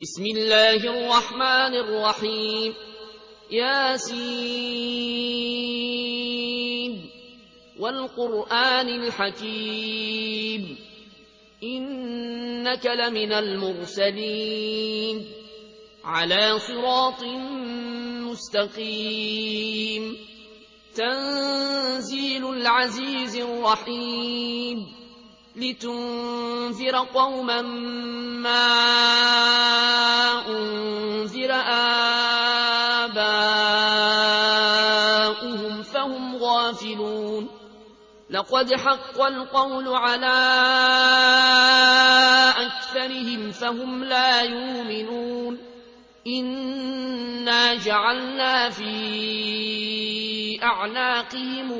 بسم الله الرحمن الرحيم. ياسين والقرآن الحكيم إنك لمن المرسلين على صراط مستقيم. تنزيل العزيز الرحيم لتنذر قوما ما أنذر آباؤهم فهم غافلون. لقد حق القول على أكثرهم فهم لا يؤمنون. إنا جعلنا في أعناقهم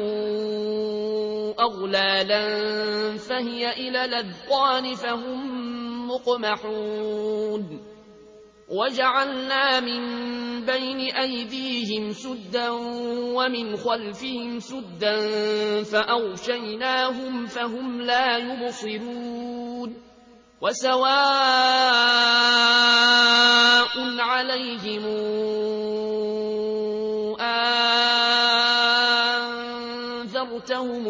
أغلالا فهي إلى الأذقان فهم مقمحون. وجعلنا من بين أيديهم سدا ومن خلفهم سدا فأغشيناهم فهم لا يبصرون. وسواء عليهم أنذرتهم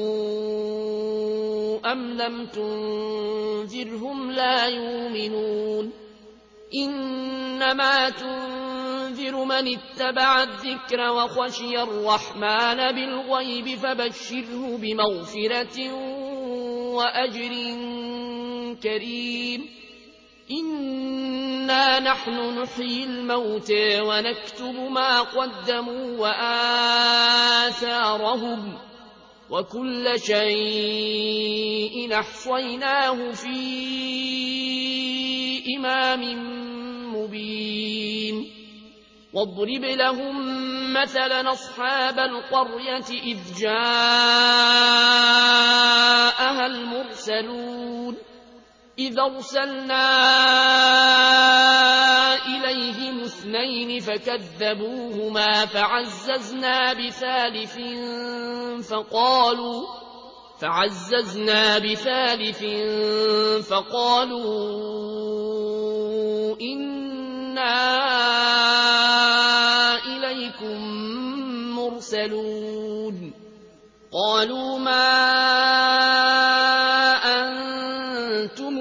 أم لم تنذرهم لا يؤمنون. إنما تنذر من اتبع الذكر وخشي الرحمن بالغيب فبشره بمغفرة وأجر كريم. إنا نحن نحيي الموتى ونكتب ما قدموا وآثارهم وكل شيء أحصيناه في إمام مبين. واضرب لهم مثلا أصحاب القرية إذ جاءها المرسلون إذ أرسلنا إليهم اثنين فكذبوهما فعززنا بثالث فقالوا إنا إليكم مرسلون. قالوا ما أنتم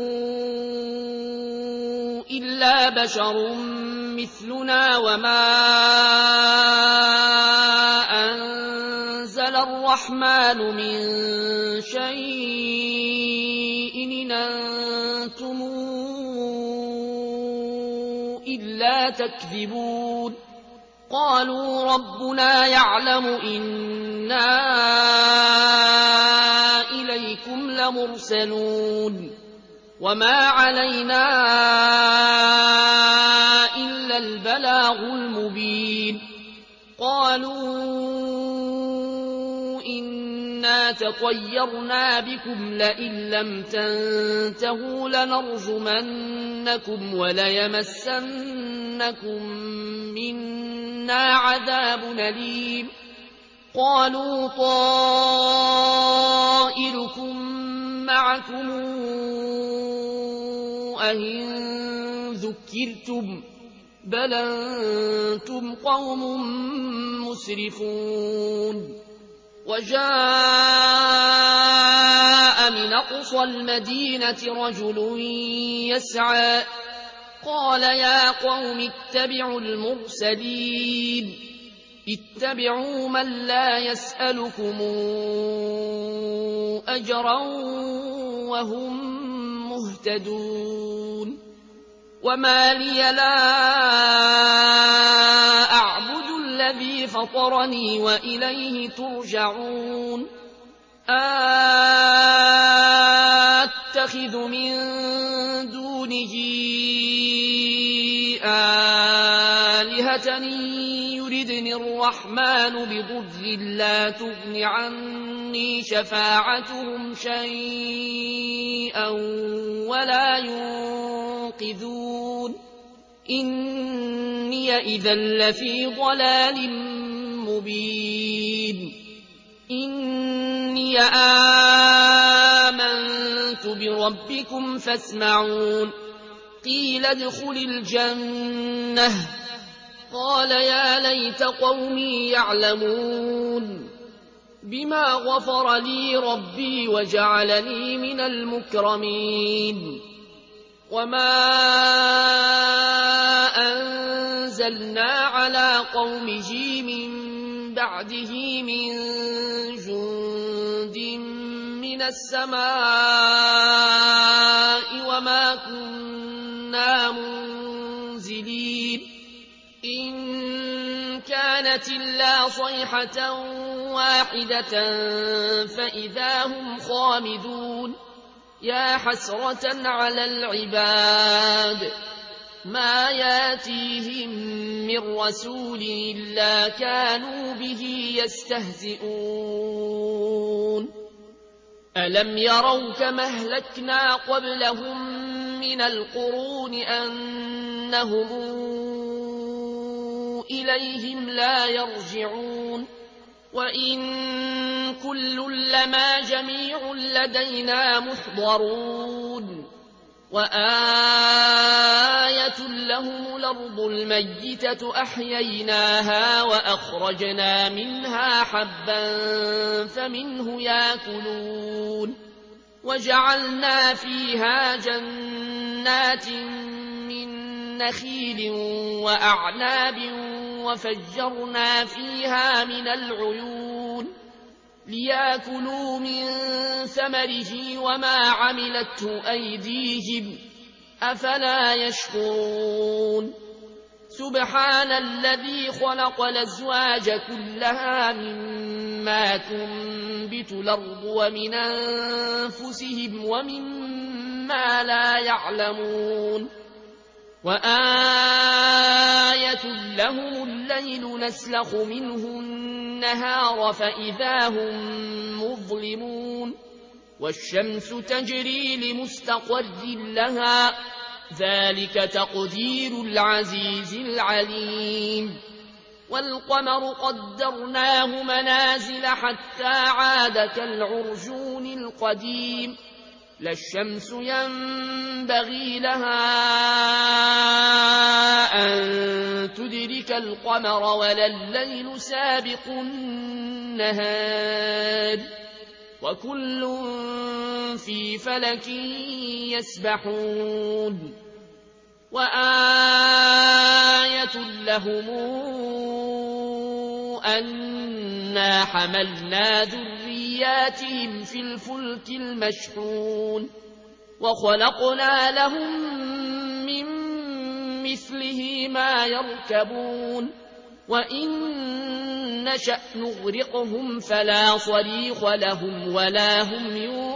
إلا بشر مثلنا وما أنزل الرحمن من شيء إن أنتم إلا تكذبون. قالوا ربنا يعلم إنا إليكم لمرسلون وما علينا إلا البلاغ المبين. قالوا إنا تطيرنا بكم لئن لم تنتهوا لنرجمنكم وليمسنكم منا عذاب أليم. قالوا طائركم معكم أئن ذكرتم بل أنتم قوم مسرفون. وجاء من أقصى المدينة رجل يسعى قال يا قوم اتبعوا المرسلين اتبعوا من لا يسألكم أجرا وهم مهتدون. وما لي لا أعبد الذي فطرني وإليه ترجعون. أتخذ من دونه آلهة يردني الرحمن بضر لا تغن عني شفاعتهم شيئا ولا ينقذون. إني إذا لفي ضلال مبين. إني آمنت بربكم فاسمعون. قيل ادخل الجنة قال يا ليت قومي يعلمون بما غفر لي ربي وجعلني من المكرمين وما أنزلنا على قومه من بعده من جند من السماء وما كنا منزلين إن كانت إلا صيحة واحدة فإذا هم خامدون يا حسرة على العباد ما ياتيهم من رسول إلا كانوا به يستهزئون ألم يروا كما أهلكنا قبلهم من القرون أنهم إليهم لا يرجعون وإن كل لما جميع لدينا محضرون وآية لهم الأرض الميتة أحييناها وأخرجنا منها حبا فمنه يأكلون وجعلنا فيها جنات من نخيل وأعناب وفجرنا فيها من العيون ليأكلوا من ثمره وما عملته أيديهم أفلا يشكرون سبحان الذي خلق الأزواج كلها مما تنبت الأرض ومن أنفسهم ومما لا يعلمون وآية لهم الليل نسلخ منه النهار فإذا هم مظلمون والشمس تجري لمستقر لها ذلك تقدير العزيز العليم والقمر قدرناه منازل حتى عاد كالعرجون القديم لا الشمس ينبغي لها أن تدرك القمر ولا الليل سابق النهار وكل في فلك يسبحون وآية لهم أنا حملنا ذرياتهم في الفلك المشحون وخلقنا لهم من مثله ما يركبون وإن نشأ نغرقهم فلا صريخ لهم ولا هم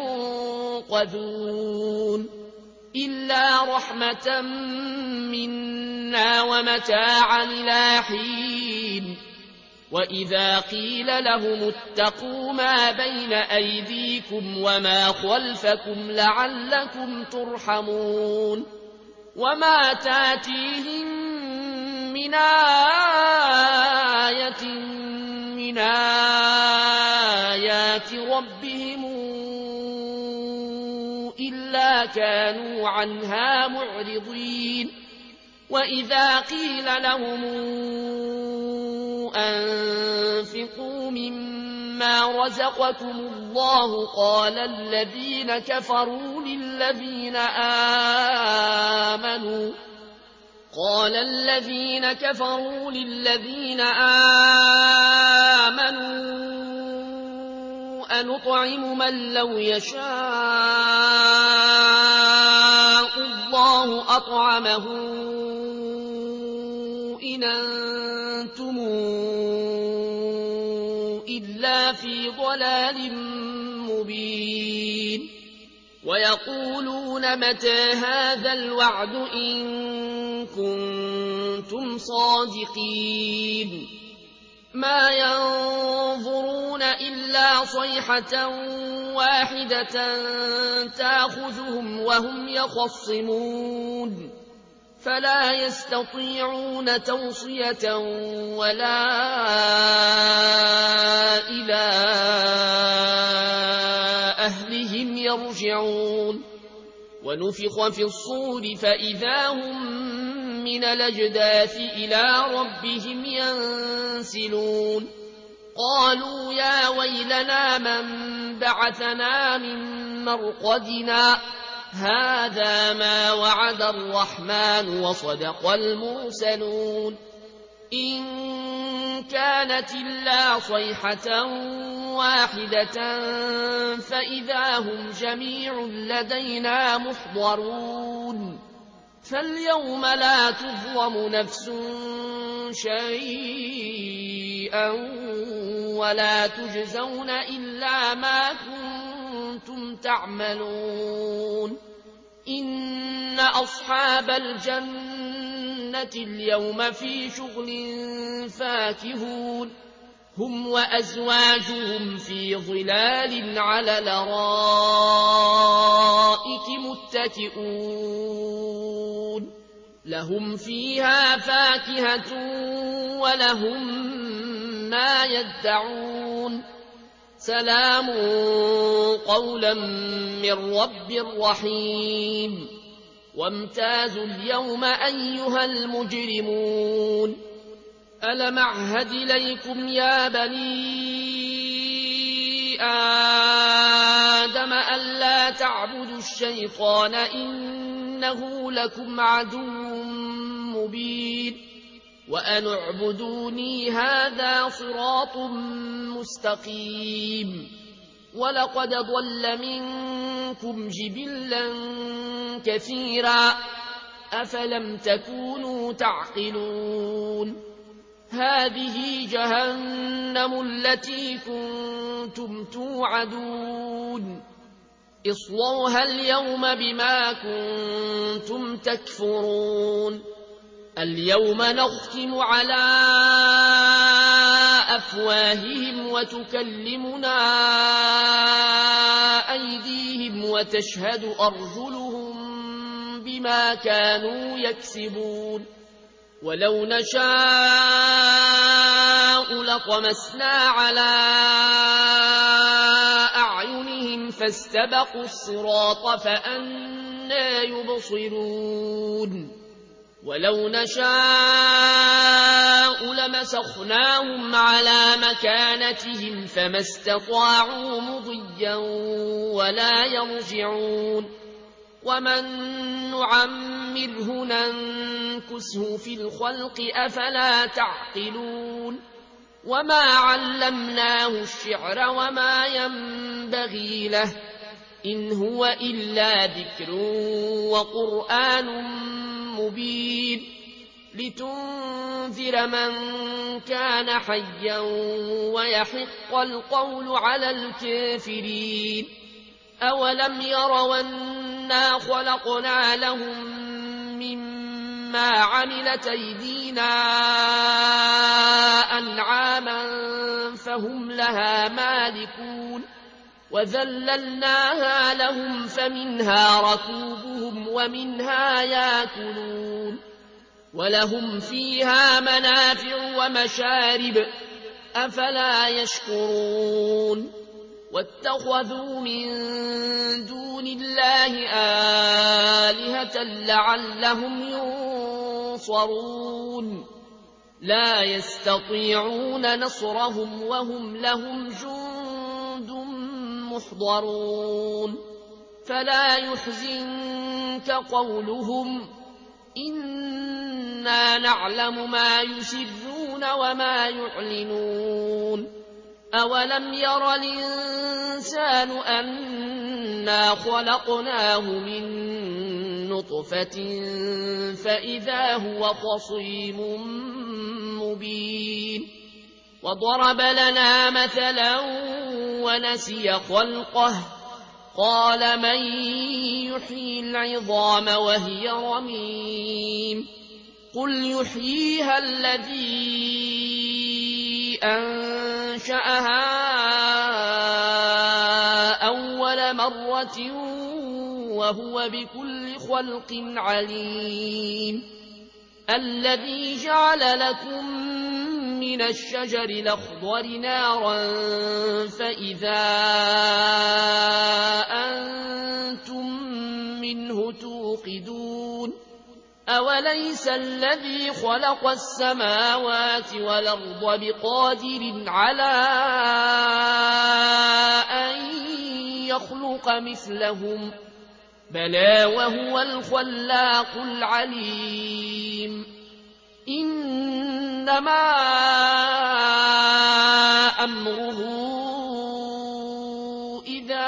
ينقذون إلا رحمة منا ومتاعا إلى حين وإذا قيل لهم اتقوا ما بين أيديكم وما خلفكم لعلكم ترحمون وما تاتيهم من آية من آيات ربهم إلا كانوا عنها معرضين وإذا قيل لهم أنفقوا مما رزقكم الله قال الذين كفروا للذين آمنوا أنطعم من لو يشاء الله أطعمه إن أنتم إلا في ضلال مبين ويقولون متى هذا الوعد إن كنتم صادقين ما ينظرون إلا صيحة واحدة تأخذهم وهم يخصمون فلا يستطيعون توصية ولا إلى أهلهم يرجعون ونفخ في الصور فإذا هم من الأجداث إلى ربهم ينسلون قالوا يا ويلنا من بعثنا من مرقدنا هذا ما وعد الرحمن وصدق المرسلون إن كانت إلا صيحة واحدة فإذا هم جميع لدينا محضرون فاليوم لا تظلم نفس شيئا ولا تجزون إلا ما كنتم تعملون إن أصحاب الجنة اليوم في شغل فاكهون هم وأزواجهم في ظلال على الأرائك متكئون لهم فيها فاكهة ولهم ما يدعون سلام قولا من رب رحيم وامتازوا اليوم أيها المجرمون ألم أعهد إليكم يا بني آدم ألا تعبدوا الشيطان إنه لكم عدو مبين وأن اعبدوني هذا صراط مستقيم ولقد ضل منكم جبلا كثيرا أفلم تكونوا تعقلون هذه جهنم التي كنتم توعدون اصلوها اليوم بما كنتم تكفرون اليوم نختم على أفواههم وتكلمنا أيديهم وتشهد أرجلهم بما كانوا يكسبون ولو نشاء لطمسنا على أعينهم فاستبقوا الصراط فأنى يبصرون ولو نشاء لمسخناهم على مكانتهم فما استطاعوا مضيا ولا يرجعون ومن نعمره ننكسه في الخلق أفلا تعقلون وما علمناه الشعر وما ينبغي له إن هو إلا ذكر وقرآن مبين لتنذر من كان حيا ويحق القول على الكافرين أولم يروا أنا خلقنا لهم مما عملت أيدينا أنعاما فهم لها مالكون وذللناها لهم فمنها ركوبهم ومنها ياكلون ولهم فيها منافع ومشارب أفلا يشكرون واتخذوا من دون الله آلهة لعلهم ينصرون لا يستطيعون نصرهم وهم لهم جند محضرون فلا يحزنك قولهم إنا نعلم ما يسرون وما يعلنون أولم ير الإنسان أنا خلقناه من نطفة فإذا هو خصيم مبين وضرب لنا مثلا ونسي خلقه قال من يحيي العظام وهي رميم قل يحييها الذي أنشأها أول مرة وهو بكل خلق عليم الذي جعل لكم من الشجر الأخضر نارا فإذا أنتم منه توقدون أوليس الذي خلق السماوات والأرض بقادر على أن يخلق مثلهم بلى وهو الخلاق العليم إنما أمره إذا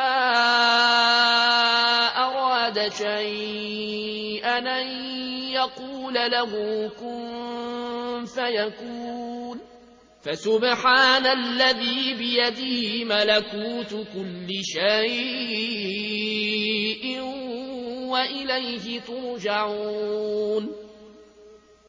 أراد شيئا أن يقول له كن فيكون فسبحان الذي بيده ملكوت كل شيء وإليه ترجعون